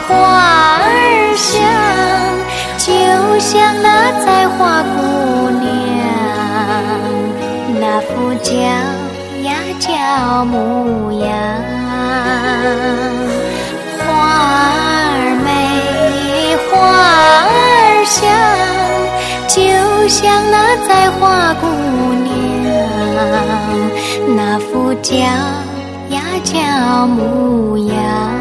花儿香，就像那栽花姑娘，那副娇呀娇模样。花儿美，花儿香，就像那栽花姑娘，那副娇呀娇模样。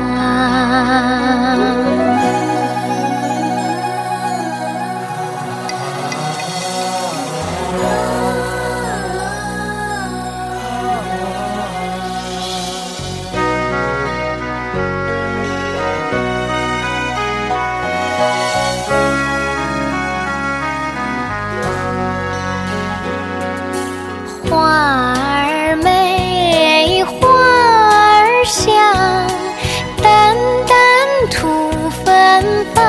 花儿美，花儿香，淡淡吐芬芳，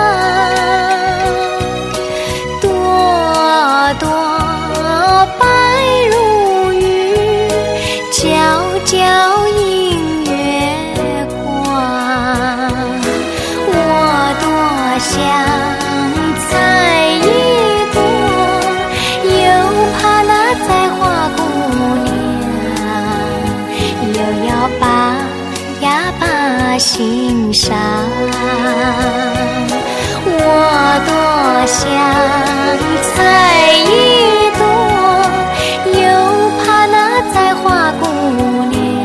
朵朵白如玉，皎皎映月光。我多想采一朵，又怕那栽花姑娘又要把欣赏。我多想采一朵，又怕那栽花姑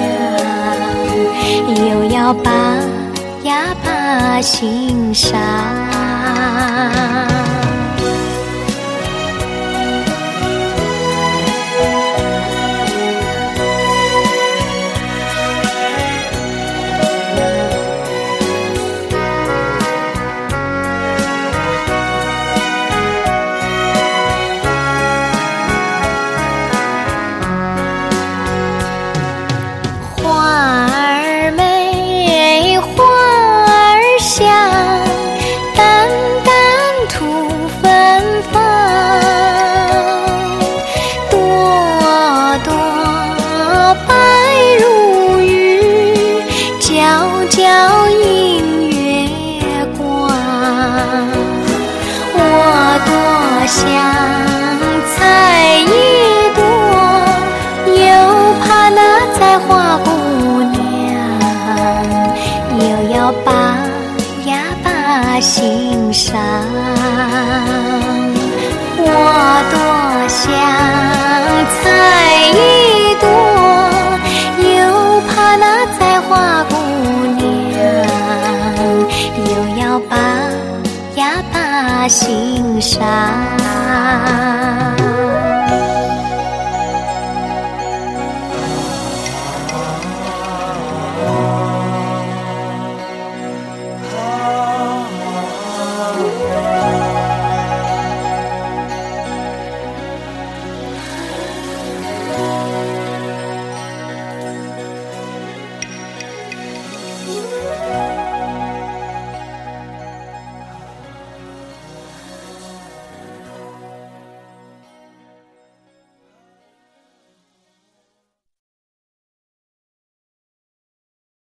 娘又要把欣赏。花儿美，花儿香，淡淡吐芬芳，朵朵白如玉，皎皎映月光。我多想采一朵，又怕那栽花姑娘又要把欣赏。我多想采一朵，又怕那栽花姑娘又要把欣赏。